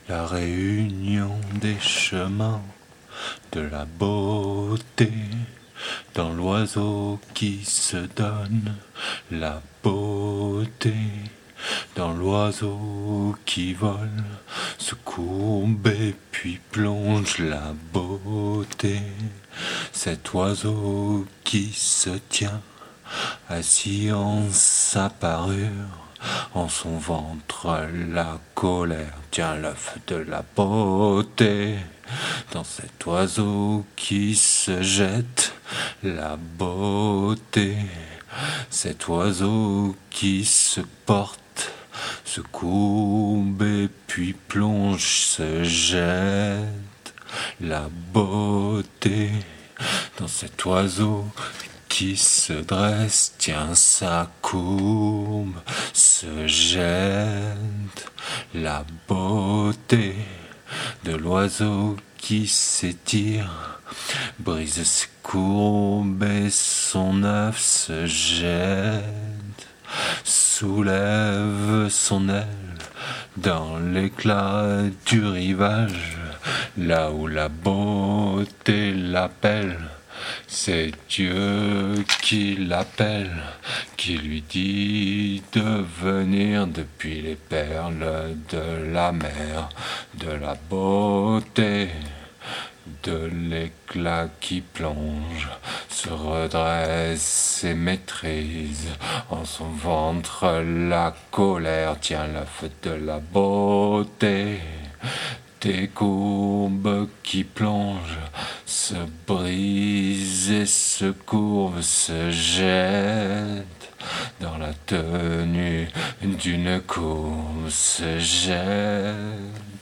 La réunion des chemins de la beauté, dans l'oiseau qui se donne la beauté, dans l'oiseau qui vole, se courbe et puis plonge la beauté. Cet oiseau qui se tient assis en sa parure, en son ventre la colère tient l'œuf de la beauté. Dans cet oiseau qui se jette la beauté, cet oiseau qui se porte, se courbe et puis plonge, se jette la beauté. Dans cet oiseau qui se dresse, tient sa courbe, se jette la beauté de l'oiseau qui s'étire, brise ses courbes et son œuf se jette, soulève son aile dans l'éclat du rivage, là où la beauté l'appelle. C'est Dieu qui l'appelle, qui lui dit de venir depuis les perles de la mer, de la beauté, de l'éclat qui plonge, se redresse et maîtrise. En son ventre la colère tient l'œuf de la beauté. Des courbes qui plongent, se brisent et se courbent, se jettent dans la tenue d'une courbe, se jettent.